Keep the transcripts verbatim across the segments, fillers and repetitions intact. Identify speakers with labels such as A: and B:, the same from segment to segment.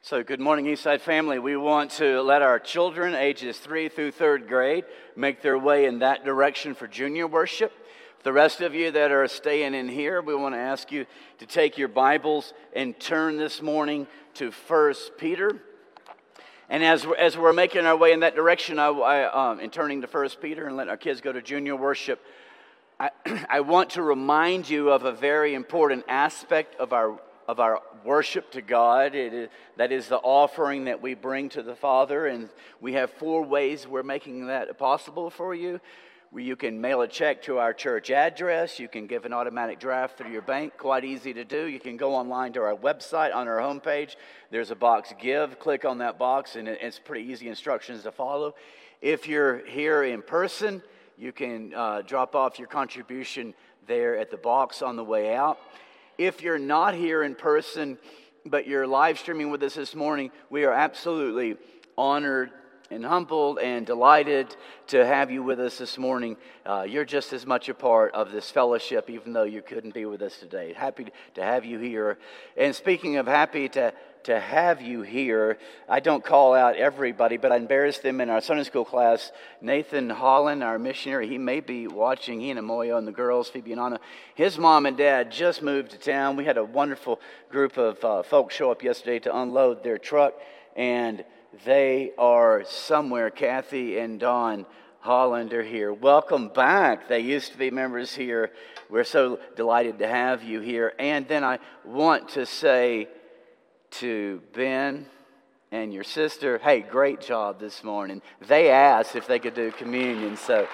A: So good morning, Eastside family. We want to let our children ages three through third grade make their way in that direction for junior worship. The rest of you that are staying in here, we want to ask you to take your Bibles and turn this morning to First Peter. And as we're, as we're making our way in that direction, I, I, um, in turning to First Peter and letting our kids go to junior worship, I, I want to remind you of a very important aspect of our of our worship to God. It is, that is the offering that we bring to the Father, and we have four ways we're making that possible for you. Where you can mail a check to our church address, you can give an automatic draft through your bank, quite easy to do. You can go online to our website on our homepage. There's a box, Give. Click on that box, and it's pretty easy instructions to follow. If you're here in person, you can uh, drop off your contribution there at the box on the way out. If you're not here in person, but you're live streaming with us this morning, we are absolutely honored and humbled and delighted to have you with us this morning. Uh, you're just as much a part of this fellowship, even though you couldn't be with us today. Happy to have you here. And speaking of happy to, to have you here, I don't call out everybody, but I embarrassed them in our Sunday school class. Nathan Holland, our missionary, he may be watching. He and Amoyo and the girls, Phoebe and Anna. His mom and dad just moved to town. We had a wonderful group of uh, folks show up yesterday to unload their truck, and they are somewhere. Kathy and Don Holland are here. Welcome back. They used to be members here. We're so delighted to have you here. And then I want to say to Ben and your sister, hey, great job this morning. They asked if they could do communion, so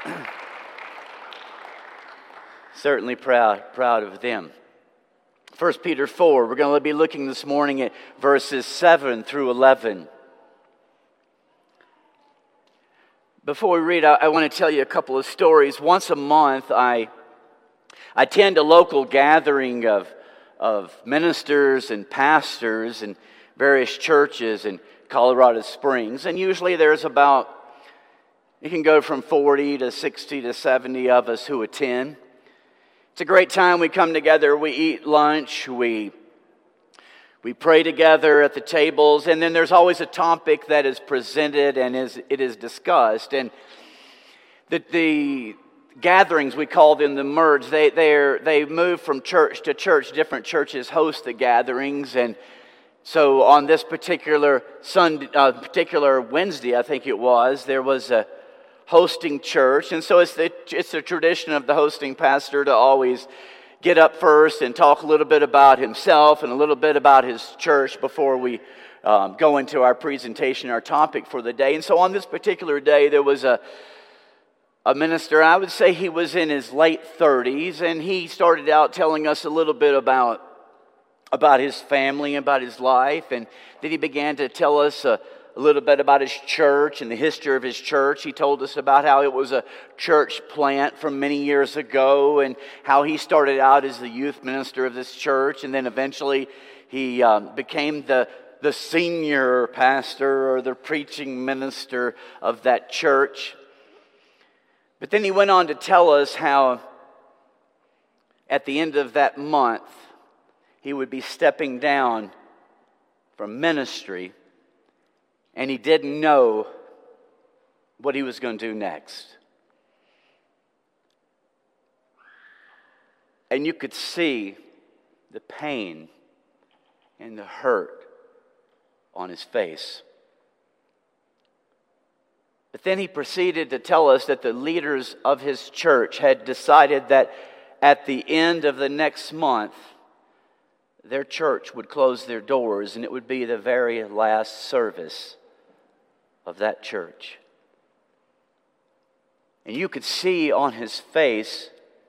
A: certainly proud, proud of them. First Peter four, we're going to be looking this morning at verses seven through eleven. Before we read, I, I want to tell you a couple of stories. Once a month, I I attend a local gathering of, of ministers and pastors in various churches in Colorado Springs. And usually there's about, you can go from forty to sixty to seventy of us who attend. It's a great time. We come together, we eat lunch, we We pray together at the tables, and then there's always a topic that is presented and is it is discussed. And the, the gatherings, we call them the merge, they they they move from church to church. Different churches host the gatherings, and so on this particular Sunday, uh, particular Wednesday, I think it was, there was a hosting church, and so it's the it's the tradition of the hosting pastor to always get up first and talk a little bit about himself and a little bit about his church before we um, go into our presentation, our topic for the day. And so on this particular day, there was a a minister, I would say he was in his late thirties, and he started out telling us a little bit about, about his family, about his life, and then he began to tell us a a little bit about his church and the history of his church. He told us about how it was a church plant from many years ago and how he started out as the youth minister of this church, and then eventually he um, became the, the senior pastor or the preaching minister of that church. But then he went on to tell us how at the end of that month he would be stepping down from ministry, and he didn't know what he was going to do next. And you could see the pain and the hurt on his face. But then he proceeded to tell us that the leaders of his church had decided that at the end of the next month, their church would close their doors, and it would be the very last service of that church. And you could see on his face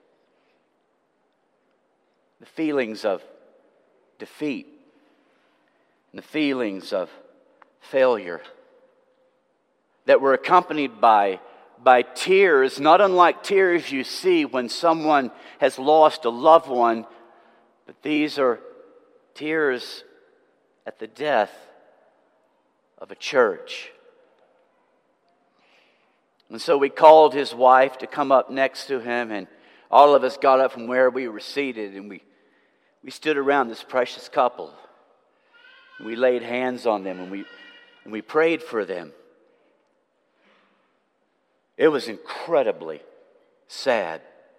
A: the feelings of defeat and the feelings of failure that were accompanied by, by tears, not unlike tears you see when someone has lost a loved one, but these are tears at the death of a church. And so we called his wife to come up next to him, and all of us got up from where we were seated, and we, we stood around this precious couple. We laid hands on them and we, and we prayed for them. It was incredibly sad.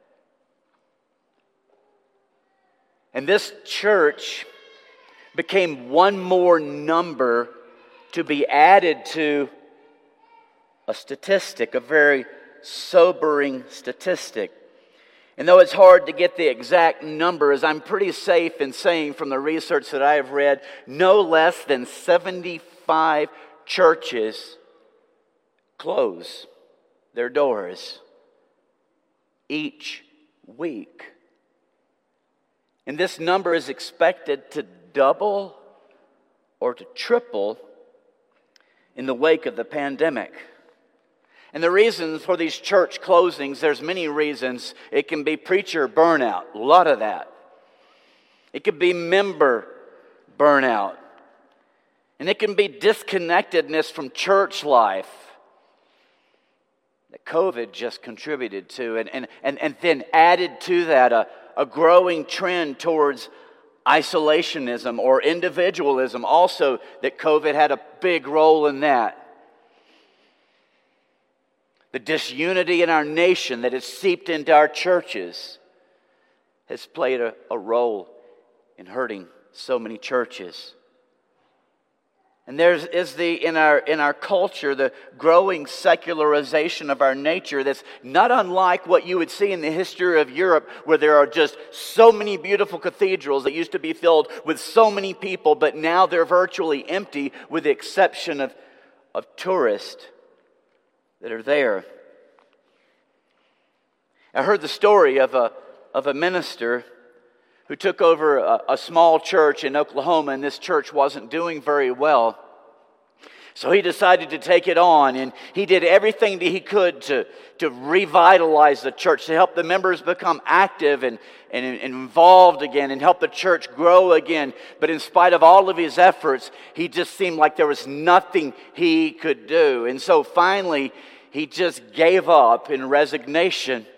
A: And this church became one more number to be added to a statistic, a very sobering statistic. And though it's hard to get the exact numbers, I'm pretty safe in saying from the research that I have read, no less than seventy-five churches close their doors each week. And this number is expected to double or to triple in the wake of the pandemic. And the reasons for these church closings, there's many reasons. It can be preacher burnout, a lot of that. It could be member burnout. And it can be disconnectedness from church life that COVID just contributed to. And, and, and, and then added to that a, a growing trend towards isolationism or individualism also, that COVID had a big role in that. The disunity in our nation that has seeped into our churches has played a, a role in hurting so many churches. And there is the in our in our culture the growing secularization of our nature that's not unlike what you would see in the history of Europe, where there are just so many beautiful cathedrals that used to be filled with so many people, but now they're virtually empty with the exception of, of tourists that are there. I heard the story of a of a minister who took over a, a small church in Oklahoma, and this church wasn't doing very well. So he decided to take it on, and he did everything that he could to, to revitalize the church, to help the members become active and, and, and involved again, and help the church grow again. But in spite of all of his efforts, he just seemed like there was nothing he could do. And so finally, he just gave up in resignation.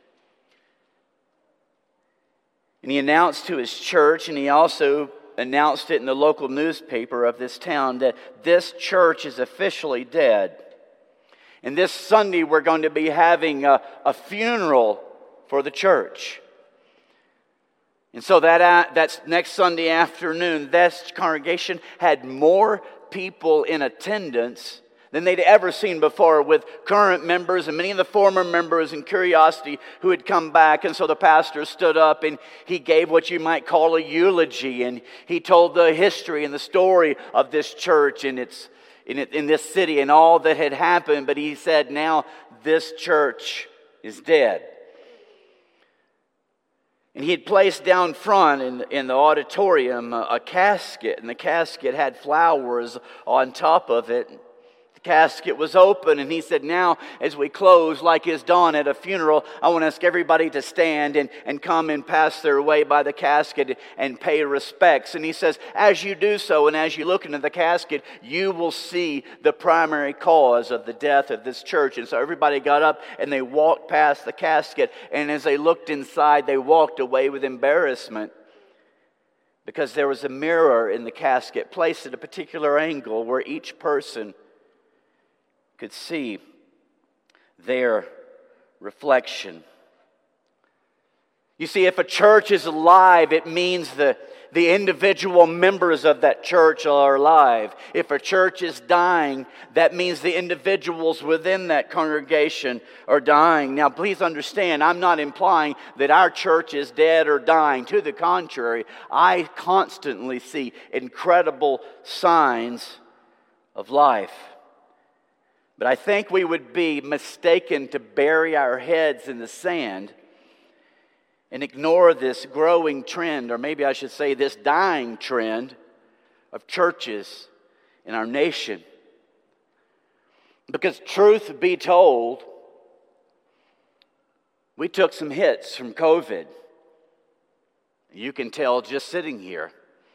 A: And he announced to his church, and he also announced it in the local newspaper of this town, that this church is officially dead. And this Sunday we're going to be having a, a funeral for the church. And so that uh, that's next Sunday afternoon, this congregation had more people in attendance than they'd ever seen before, with current members and many of the former members in curiosity who had come back. And so the pastor stood up and he gave what you might call a eulogy, and he told the history and the story of this church and its in, it, in this city and all that had happened. But he said, now this church is dead. And he had placed down front in, in the auditorium a, a casket, and the casket had flowers on top of it. Casket was open, and he said, now as we close, like is done at a funeral, I want to ask everybody to stand and, and come and pass their way by the casket and pay respects. And he says, as you do so, and as you look into the casket, you will see the primary cause of the death of this church. And so everybody got up and they walked past the casket, and as they looked inside, they walked away with embarrassment, because there was a mirror in the casket placed at a particular angle where each person could see their reflection. You see, if a church is alive, it means the, the individual members of that church are alive. If a church is dying, that means the individuals within that congregation are dying. Now, please understand, I'm not implying that our church is dead or dying. To the contrary, I constantly see incredible signs of life. But I think we would be mistaken to bury our heads in the sand and ignore this growing trend, or maybe I should say this dying trend of churches in our nation. Because truth be told, we took some hits from COVID. You can tell just sitting here.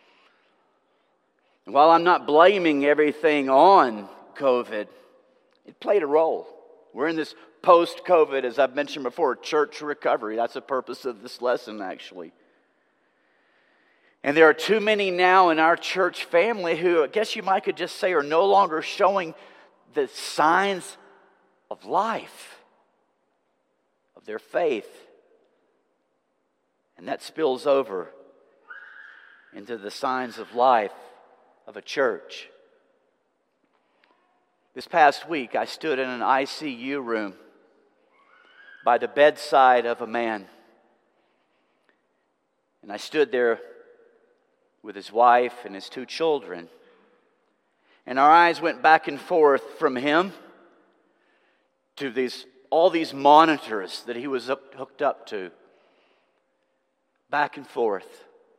A: And while I'm not blaming everything on COVID, it played a role. We're in this post-COVID, as I've mentioned before, church recovery. That's the purpose of this lesson, actually. And there are too many now in our church family who, I guess you might could just say, are no longer showing the signs of life, of their faith. And that spills over into the signs of life of a church. This past week, I stood in an I C U room by the bedside of a man. And I stood there with his wife and his two children. And our eyes went back and forth from him to these all these monitors that he was up, hooked up to. Back and forth.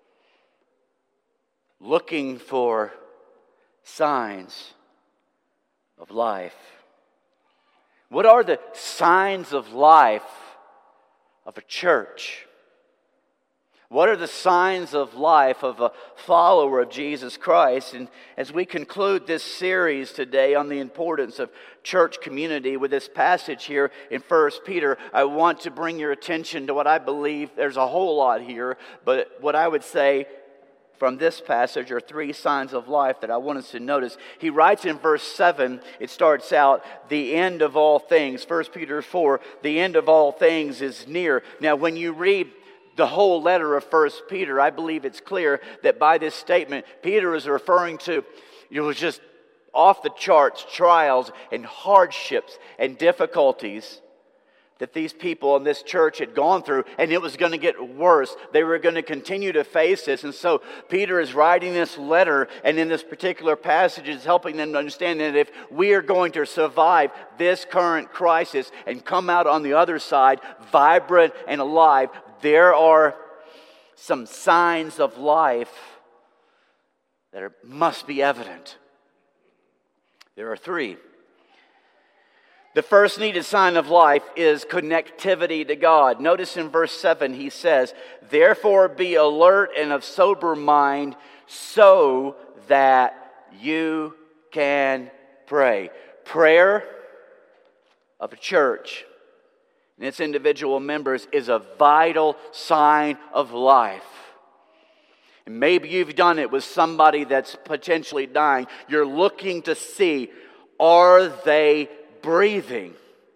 A: Looking for signs of life. What are the signs of life of a church? What are the signs of life of a follower of Jesus Christ? And as we conclude this series today on the importance of church community with this passage here in First Peter, I want to bring your attention to what I believe, there's a whole lot here, but what I would say from this passage are three signs of life that I want us to notice. He writes in verse seven, it starts out, the end of all things. First Peter four, the end of all things is near. Now when you read the whole letter of First Peter, I believe it's clear that by this statement, Peter is referring to, it was just off the charts trials and hardships and difficulties that these people in this church had gone through, and it was going to get worse. They were going to continue to face this. And so Peter is writing this letter, and in this particular passage is helping them to understand that if we are going to survive this current crisis and come out on the other side vibrant and alive, there are some signs of life that are, must be evident. There are three. The first needed sign of life is connectivity to God. Notice in verse seven he says, therefore be alert and of sober mind so that you can pray. Prayer of a church and its individual members is a vital sign of life. And maybe you've done it with somebody that's potentially dying. You're looking to see, are they breathing?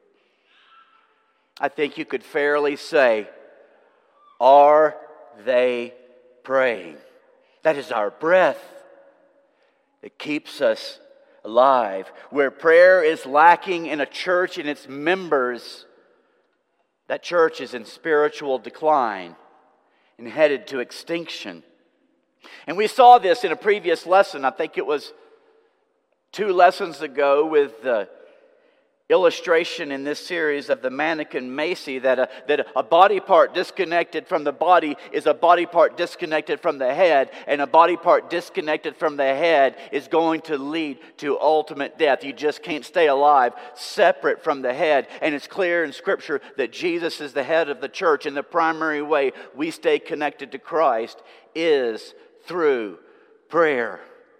A: I think you could fairly say, are they praying? That is our breath that keeps us alive. Where prayer is lacking in a church and its members, that church is in spiritual decline and headed to extinction. And we saw this in a previous lesson. I think it was two lessons ago with the illustration in this series of the mannequin Macy, that a, that a body part disconnected from the body is a body part disconnected from the head, and a body part disconnected from the head is going to lead to ultimate death. You just can't stay alive separate from the head. And it's clear in Scripture that Jesus is the head of the church, and the primary way we stay connected to Christ is through prayer.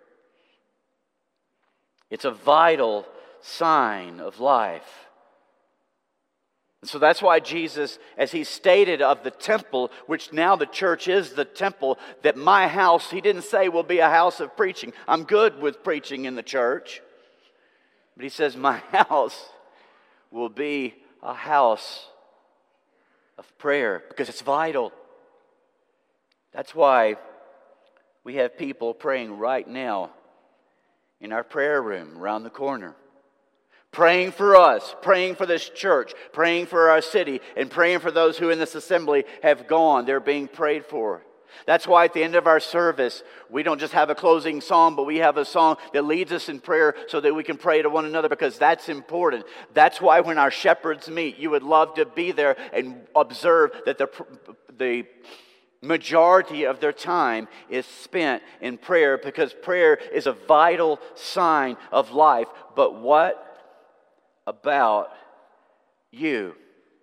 A: It's a vital sign of life. And so that's why Jesus, as he stated of the temple, which now the church is the temple, that my house, he didn't say will be a house of preaching. I'm good with preaching in the church. But he says my house will be a house of prayer because it's vital. That's why we have people praying right now in our prayer room around the corner. Praying for us, praying for this church, praying for our city, and praying for those who in this assembly have gone. They're being prayed for. That's why at the end of our service, we don't just have a closing song, but we have a song that leads us in prayer so that we can pray to one another, because that's important. That's why when our shepherds meet, you would love to be there and observe that the the majority of their time is spent in prayer, because prayer is a vital sign of life. But what about you?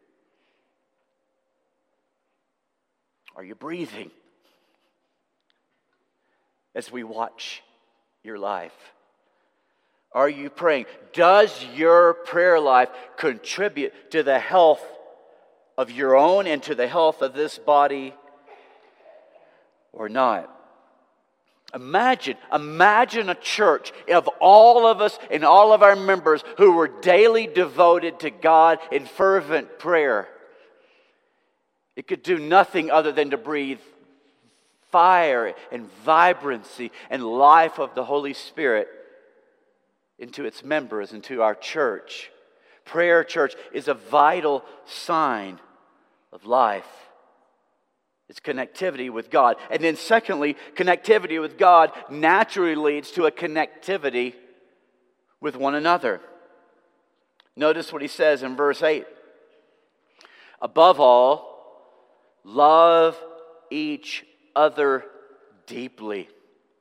A: Are you breathing as we watch your life? Are you praying? Does your prayer life contribute to the health of your own and to the health of this body or not? Imagine, imagine a church of all of us and all of our members who were daily devoted to God in fervent prayer. It could do nothing other than to breathe fire and vibrancy and life of the Holy Spirit into its members, into our church. Prayer, church, is a vital sign of life. It's connectivity with God. And then secondly, connectivity with God naturally leads to a connectivity with one another. Notice what he says in verse eight. Above all, love each other deeply.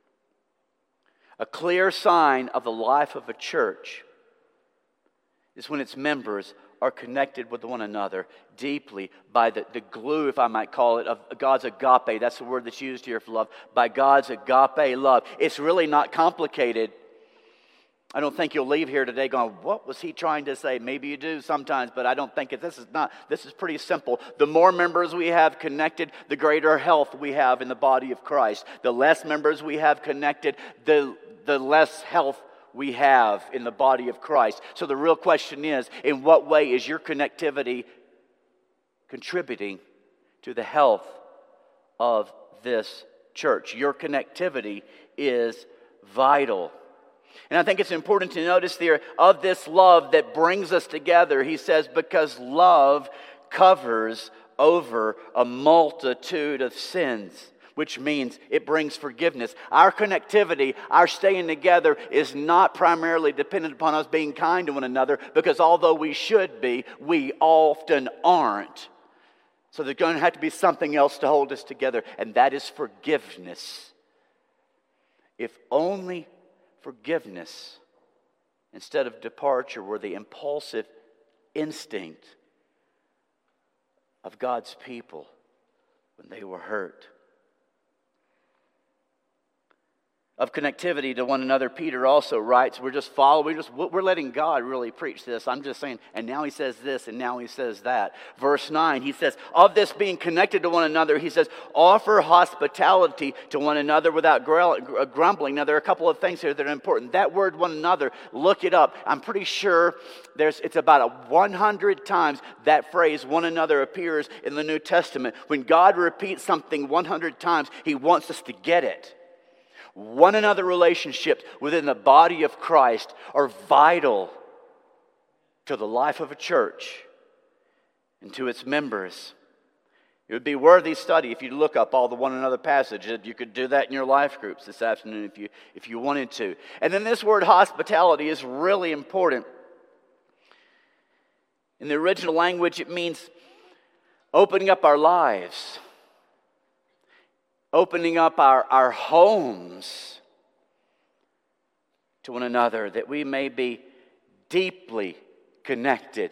A: A clear sign of the life of a church is when its members are connected with one another deeply by the, the glue, if I might call it, of God's agape. That's the word that's used here for love. By God's agape love. It's really not complicated. I don't think you'll leave here today going, what was he trying to say? Maybe you do sometimes, but I don't think it. This is not. This is pretty simple. The more members we have connected, the greater health we have in the body of Christ. The less members we have connected, the, the less health we have in the body of Christ. So the real question is, in what way is your connectivity contributing to the health of this church? Your connectivity is vital. And I think it's important to notice there, of this love that brings us together, he says, because love covers over a multitude of sins, which means it brings forgiveness. Our connectivity, our staying together is not primarily dependent upon us being kind to one another, because although we should be, we often aren't. So there's going to have to be something else to hold us together, and that is forgiveness. If only forgiveness instead of departure were the impulsive instinct of God's people when they were hurt. Of connectivity to one another, Peter also writes, we're just following, we're just we're letting God really preach this. I'm just saying, and now he says this, and now he says that. Verse nine, he says, of this being connected to one another, he says, offer hospitality to one another without grumbling. Now, there are a couple of things here that are important. That word one another, look it up. I'm pretty sure there's it's about a one hundred times that phrase one another appears in the New Testament. When God repeats something one hundred times, he wants us to get it. One another relationships within the body of Christ are vital to the life of a church and to its members. It would be worthy study if you look up all the one another passages. You could do that in your life groups this afternoon if you if you wanted to. And then this word hospitality is really important. In the original language, it means opening up our lives. Opening up our, our homes to one another, that we may be deeply connected.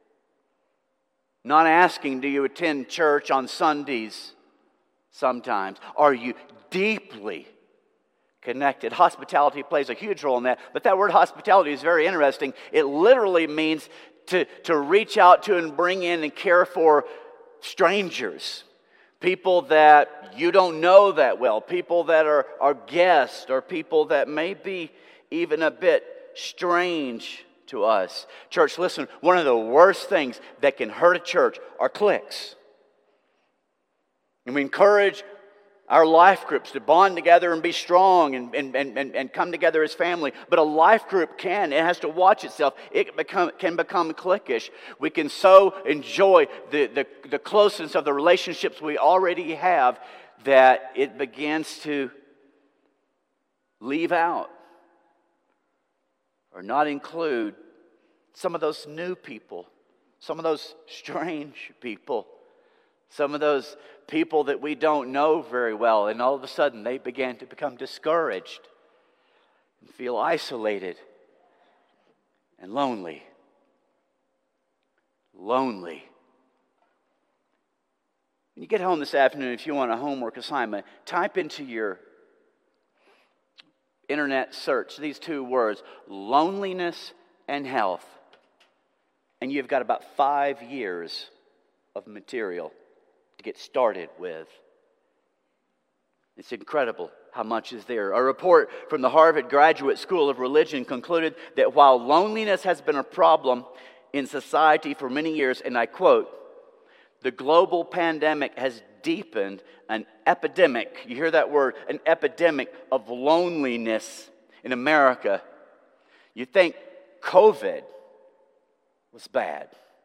A: Not asking, do you attend church on Sundays sometimes? Are you deeply connected? Hospitality plays a huge role in that, but that word hospitality is very interesting. It literally means to, to reach out to and bring in and care for strangers. People that you don't know that well, people that are, are guests, or people that may be even a bit strange to us. Church, listen, one of the worst things that can hurt a church are cliques. And we encourage our life groups to bond together and be strong and, and, and, and come together as family. But a life group can, it has to watch itself. It become, can become cliquish. We can so enjoy the, the, the closeness of the relationships we already have that it begins to leave out or not include some of those new people, some of those strange people, some of those people that we don't know very well, and all of a sudden they began to become discouraged and feel isolated and lonely. Lonely. When you get home this afternoon, if you want a homework assignment, type into your internet search these two words, loneliness and health, and you've got about five years of material to get started with. It's incredible how much is there. A report from the Harvard Graduate School of Religion concluded that while loneliness has been a problem in society for many years, and I quote, the global pandemic has deepened an epidemic, you hear that word, an epidemic of loneliness in America. You think COVID was bad.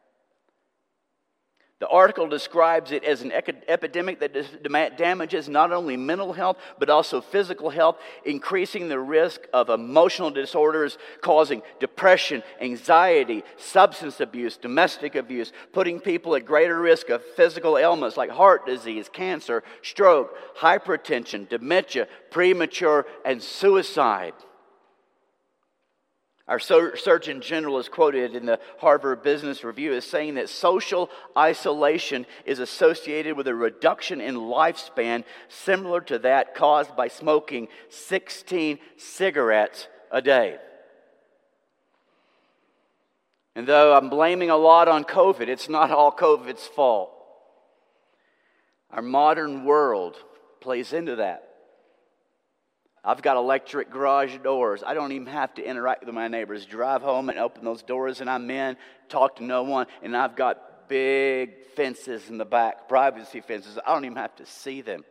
A: The article describes it as an epidemic that damages not only mental health, but also physical health, increasing the risk of emotional disorders, causing depression, anxiety, substance abuse, domestic abuse, putting people at greater risk of physical ailments like heart disease, cancer, stroke, hypertension, dementia, premature, and suicide. Our Surgeon General is quoted in the Harvard Business Review as saying that social isolation is associated with a reduction in lifespan similar to that caused by smoking sixteen cigarettes a day. And though I'm blaming a lot on COVID, it's not all COVID's fault. Our modern world plays into that. I've got electric garage doors. I don't even have to interact with my neighbors. Drive home and open those doors and I'm in, talk to no one. And I've got big fences in the back, privacy fences. I don't even have to see them.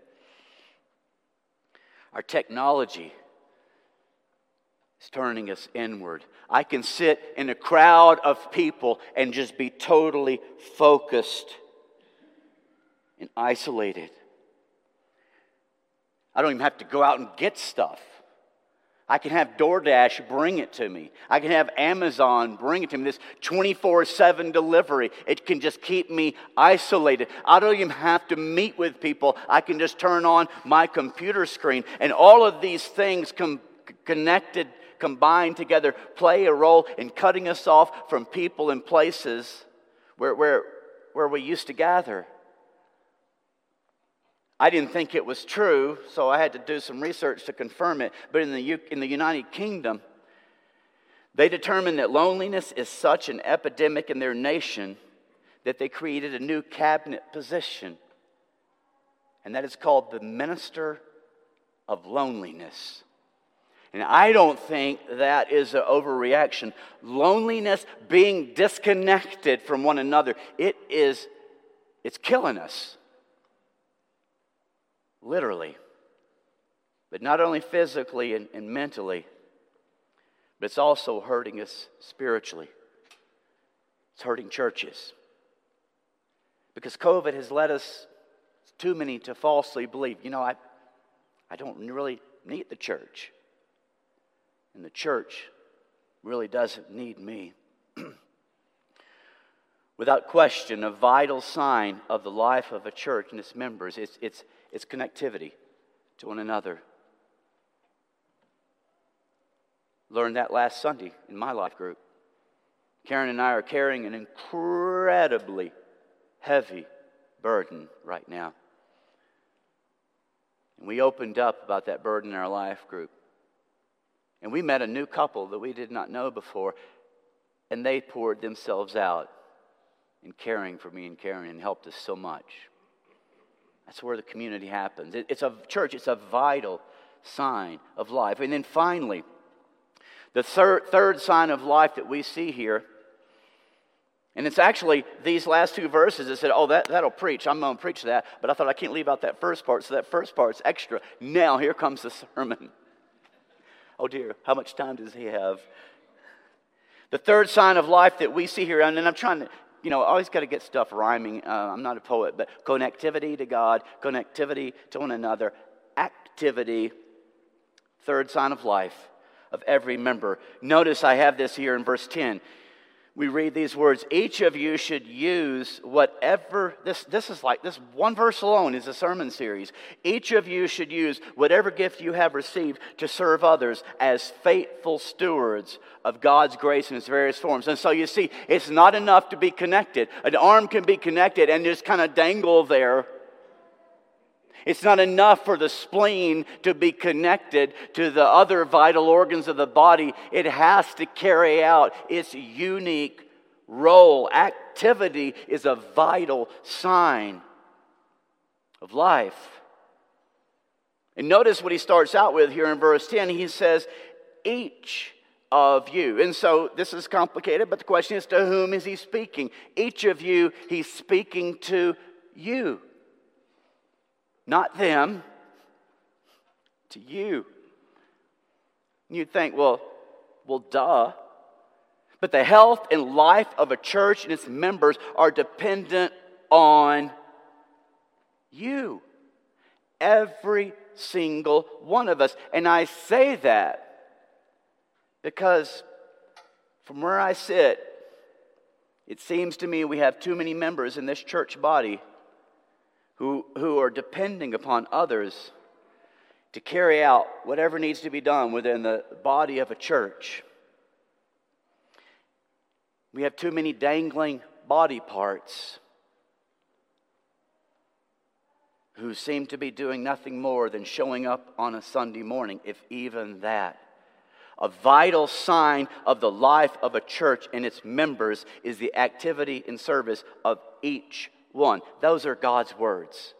A: Our technology is turning us inward. I can sit in a crowd of people and just be totally focused and isolated. I don't even have to go out and get stuff. I can have DoorDash bring it to me. I can have Amazon bring it to me. This twenty-four seven delivery. It can just keep me isolated. I don't even have to meet with people. I can just turn on my computer screen. And all of these things com- connected, combined together, play a role in cutting us off from people and places where, where, where we used to gather. I didn't think it was true, so I had to do some research to confirm it. But in the U- in the United Kingdom, they determined that loneliness is such an epidemic in their nation that they created a new cabinet position. And that is called the Minister of Loneliness. And I don't think that is an overreaction. Loneliness, being disconnected from one another, it is, it's killing us. Literally. But not only physically and, and mentally, but it's also hurting us spiritually. It's hurting churches. Because COVID has led us, too many, to falsely believe, you know, I, I don't really need the church. And the church really doesn't need me. Without question, a vital sign of the life of a church and its members is its, its connectivity to one another. Learned that last Sunday in my life group. Karen and I are carrying an incredibly heavy burden right now. And we opened up about that burden in our life group. And we met a new couple that we did not know before, and they poured themselves out in caring for me and Karen and helped us so much. That's where the community happens. It, it's a church, it's a vital sign of life. And then finally, the third, third sign of life that we see here, and it's actually these last two verses that said, oh, that, that'll preach. I'm going to preach that. But I thought I can't leave out that first part, so that first part's extra. Now, here comes the sermon. Oh dear, how much time does he have? The third sign of life that we see here, and then I'm trying to, you know, I always got to get stuff rhyming. Uh, I'm not a poet, but connectivity to God, connectivity to one another, activity, third sign of life of every member. Notice I have this here in verse ten. We read these words, each of you should use whatever, this, this is like, this one verse alone is a sermon series. Each of you should use whatever gift you have received to serve others as faithful stewards of God's grace in its various forms. And so you see, it's not enough to be connected. An arm can be connected and just kind of dangle there. It's not enough for the spleen to be connected to the other vital organs of the body. It has to carry out its unique role. Activity is a vital sign of life. And notice what he starts out with here in verse ten. He says, each of you. And so this is complicated, but the question is, to whom is he speaking? Each of you, he's speaking to you. Not them, to you. And you'd think, well, well, duh. But the health and life of a church and its members are dependent on you. Every single one of us. And I say that because from where I sit, it seems to me we have too many members in this church body who, who are depending upon others to carry out whatever needs to be done within the body of a church. We have too many dangling body parts who seem to be doing nothing more than showing up on a Sunday morning, if even that. A vital sign of the life of a church and its members is the activity and service of each one. Those are God's words.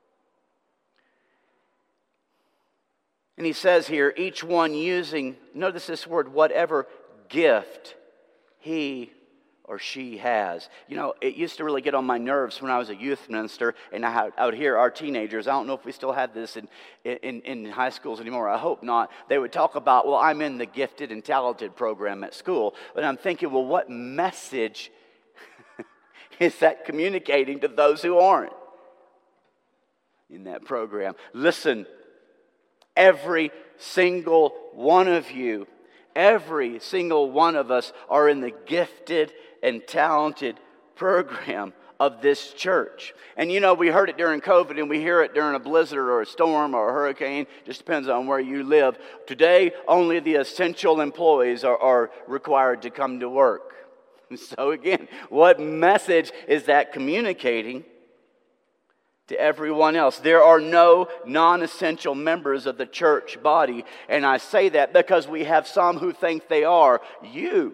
A: And he says here, each one using, notice this word, whatever gift he or she has. You know, it used to really get on my nerves when I was a youth minister, and I, I would hear our teenagers, I don't know if we still have this in, in, in high schools anymore, I hope not, they would talk about, well, I'm in the gifted and talented program at school. And I'm thinking, well, what message is that communicating to those who aren't in that program? Listen, every single one of you, every single one of us are in the gifted and talented program of this church. And you know, we heard it during COVID, and we hear it during a blizzard or a storm or a hurricane. Just depends on where you live. Today, only the essential employees are, are required to come to work. So again, what message is that communicating to everyone else? There are no non-essential members of the church body. And I say that because we have some who think they are. You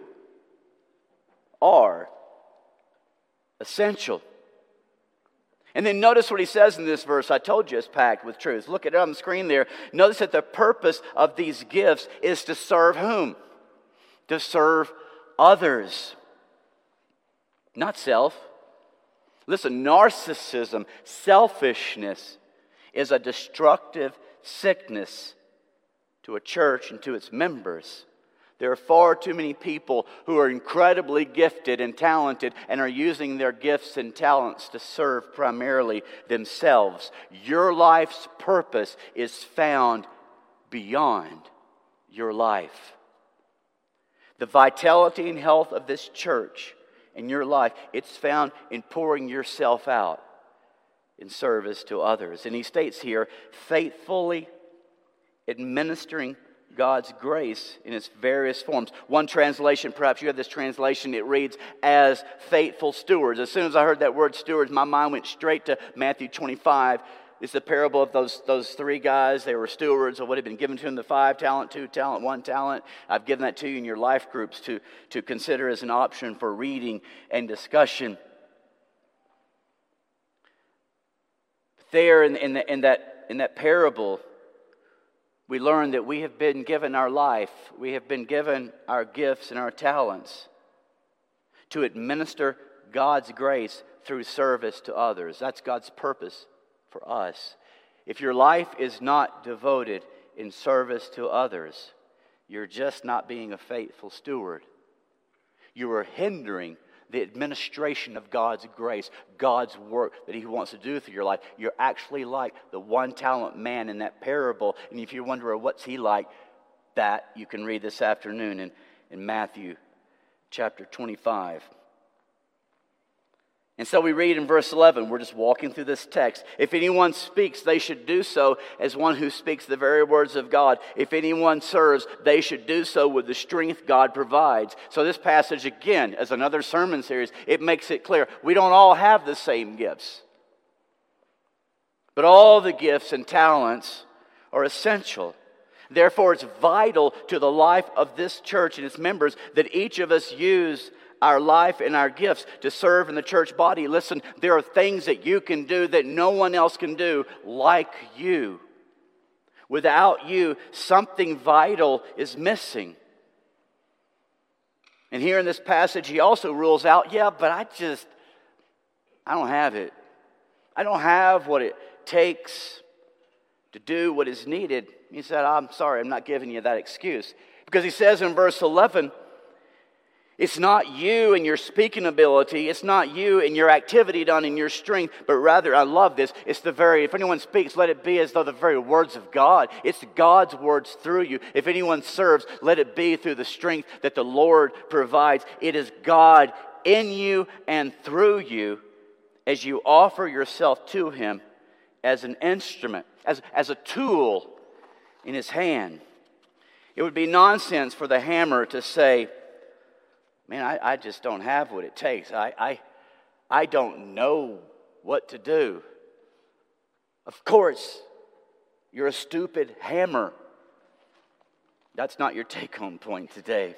A: are essential. And then notice what he says in this verse. I told you it's packed with truth. Look at it on the screen there. Notice that the purpose of these gifts is to serve whom? To serve others. Not self. Listen, narcissism, selfishness is a destructive sickness to a church and to its members. There are far too many people who are incredibly gifted and talented and are using their gifts and talents to serve primarily themselves. Your life's purpose is found beyond your life. The vitality and health of this church in your life, it's found in pouring yourself out in service to others. And he states here, faithfully administering God's grace in its various forms. One translation, perhaps you have this translation, it reads, as faithful stewards. As soon as I heard that word stewards, my mind went straight to Matthew twenty-five. It's the parable of those, those three guys. They were stewards of what had been given to them, the five talent, two talent, one talent. I've given that to you in your life groups to, to consider as an option for reading and discussion. There in, in, the, in, that, in that parable, we learn that we have been given our life. We have been given our gifts and our talents to administer God's grace through service to others. That's God's purpose for us. If your life is not devoted in service to others, you're just not being a faithful steward. You are hindering the administration of God's grace, God's work that He wants to do through your life. You're actually like the one talent man in that parable. And if you're wondering what's he like, that you can read this afternoon in, in Matthew chapter twenty-five. And so we read in verse eleven, we're just walking through this text. If anyone speaks, they should do so as one who speaks the very words of God. If anyone serves, they should do so with the strength God provides. So this passage, again, as another sermon series, it makes it clear we don't all have the same gifts. But all the gifts and talents are essential. Therefore, it's vital to the life of this church and its members that each of us use our life and our gifts to serve in the church body. Listen, there are things that you can do that no one else can do like you. Without you, something vital is missing. And here in this passage, he also rules out, yeah, but I just, I don't have it. I don't have what it takes to do what is needed. He said, I'm sorry, I'm not giving you that excuse. Because he says in verse eleven, it's not you and your speaking ability, it's not you and your activity done in your strength, but rather, I love this, it's the very, if anyone speaks, let it be as though the very words of God. It's God's words through you. If anyone serves, let it be through the strength that the Lord provides. It is God in you and through you as you offer yourself to Him as an instrument, as, as a tool in His hand. It would be nonsense for the hammer to say, man, I, I just don't have what it takes. I, I, I don't know what to do. Of course, you're a stupid hammer. That's not your take-home point today.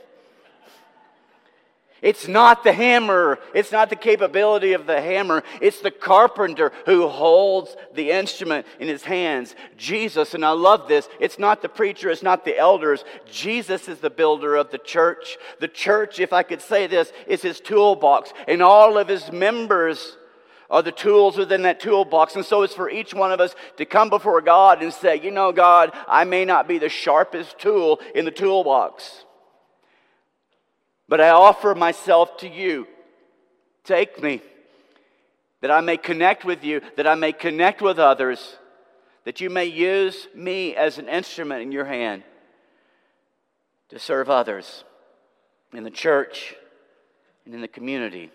A: It's not the hammer. It's not the capability of the hammer. It's the carpenter who holds the instrument in his hands. Jesus, and I love this, it's not the preacher, it's not the elders. Jesus is the builder of the church. The church, if I could say this, is his toolbox. And all of his members are the tools within that toolbox. And so it's for each one of us to come before God and say, you know, God, I may not be the sharpest tool in the toolbox, but I offer myself to you. Take me, that I may connect with you, that I may connect with others, that you may use me as an instrument in your hand to serve others in the church and in the community.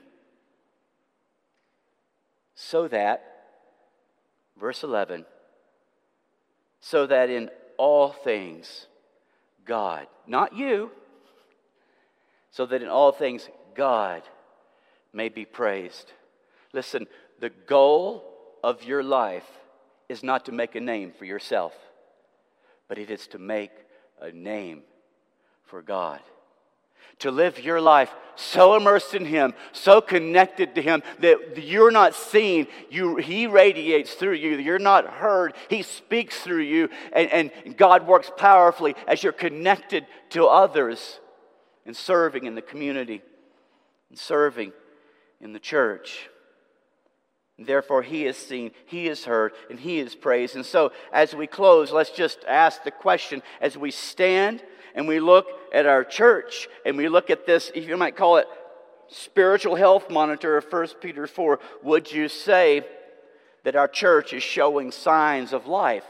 A: So that, verse eleven, so that in all things, God, not you, so that in all things God may be praised. Listen, the goal of your life is not to make a name for yourself, but it is to make a name for God. To live your life so immersed in Him, so connected to Him, that you're not seen, you, He radiates through you, you're not heard, He speaks through you, and, and God works powerfully as you're connected to others and serving in the community and serving in the church. And therefore, He is seen, He is heard, and He is praised. And so, as we close, let's just ask the question, as we stand and we look at our church, and we look at this, if you might call it, spiritual health monitor of First Peter four, would you say that our church is showing signs of life?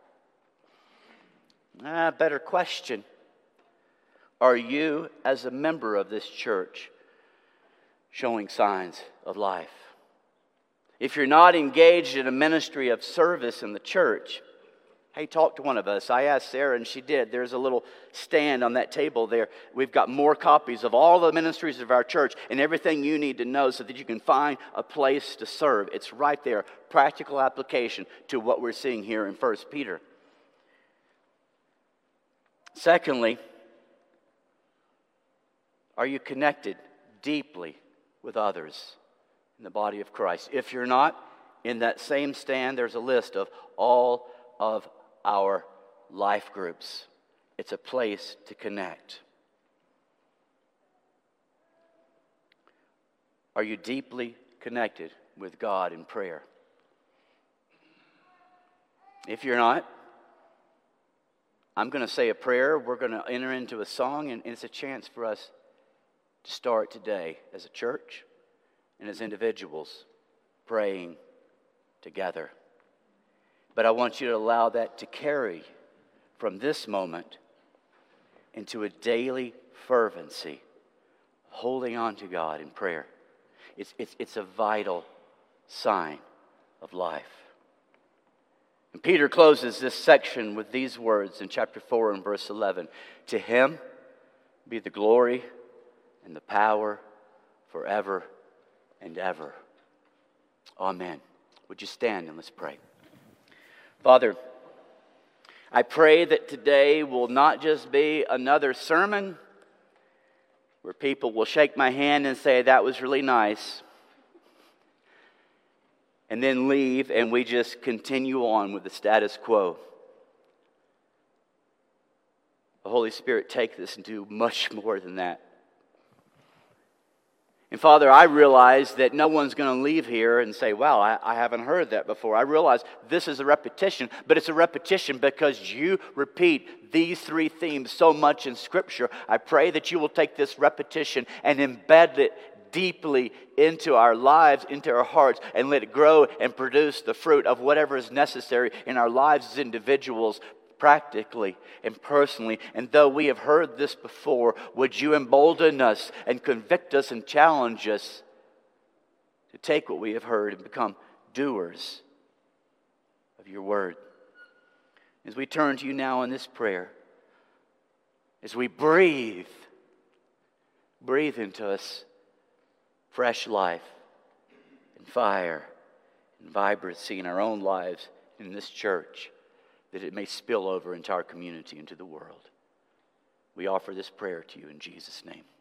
A: Ah, better question. Are you, as a member of this church, showing signs of life? If you're not engaged in a ministry of service in the church, hey, talk to one of us. I asked Sarah, and she did. There's a little stand on that table there. We've got more copies of all the ministries of our church and everything you need to know so that you can find a place to serve. It's right there, practical application to what we're seeing here in First Peter. Secondly, are you connected deeply with others in the body of Christ? If you're not, in that same stand, there's a list of all of our life groups. It's a place to connect. Are you deeply connected with God in prayer? If you're not, I'm going to say a prayer. We're going to enter into a song, and it's a chance for us to start today as a church and as individuals praying together. But I want you to allow that to carry from this moment into a daily fervency, holding on to God in prayer. It's, it's, it's a vital sign of life. And Peter closes this section with these words in chapter four and verse eleven. To Him be the glory and the power forever and ever. Amen. Would you stand and let's pray. Father, I pray that today will not just be another sermon where people will shake my hand and say, that was really nice, and then leave and we just continue on with the status quo. Holy Spirit, take this and do much more than that. And Father, I realize that no one's going to leave here and say, wow, I, I haven't heard that before. I realize this is a repetition, but it's a repetition because you repeat these three themes so much in Scripture. I pray that you will take this repetition and embed it deeply into our lives, into our hearts, and let it grow and produce the fruit of whatever is necessary in our lives as individuals, practically and personally. And though we have heard this before, would you embolden us and convict us and challenge us to take what we have heard and become doers of your word. As we turn to you now in this prayer, as we breathe, breathe into us fresh life and fire and vibrancy in our own lives in this church, that it may spill over into our community, into the world. We offer this prayer to you in Jesus' name.